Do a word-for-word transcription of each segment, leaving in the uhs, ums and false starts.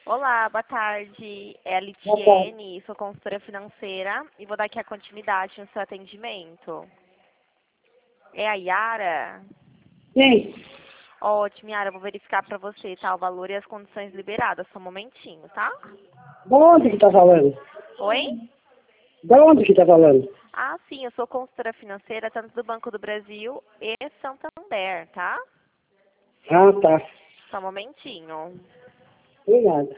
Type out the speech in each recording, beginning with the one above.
Olá, boa tarde. É a Boa tarde. Litiene, sou consultora financeira e vou dar aqui a continuidade no seu atendimento. É a Yara? Sim. Ótimo, Yara, eu vou verificar para você, tá? O valor e as condições liberadas. Só um momentinho, tá? Da onde que tá falando? Oi? Da onde que tá falando? Ah, sim, eu sou consultora financeira tanto do Banco do Brasil e Santander, tá? Ah, tá. Só um momentinho. Obrigado.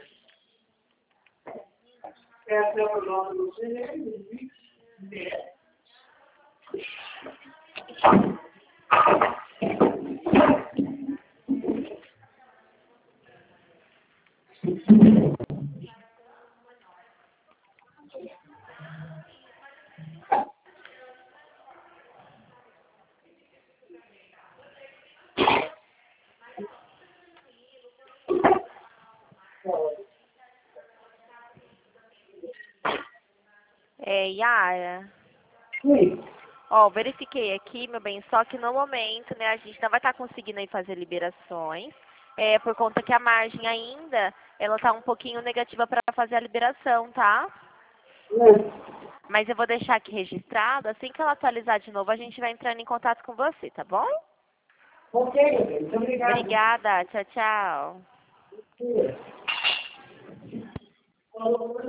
É, Yara? Sim. Ó, verifiquei aqui, meu bem, só que no momento, né, a gente não vai estar conseguindo aí fazer liberações, é, por conta que a margem ainda, ela tá um pouquinho negativa para fazer a liberação, tá? É. Mas eu vou deixar aqui registrado, assim que ela atualizar de novo, a gente vai entrando em contato com você, tá bom? Ok, muito obrigado. Obrigada, tchau, tchau. Sim.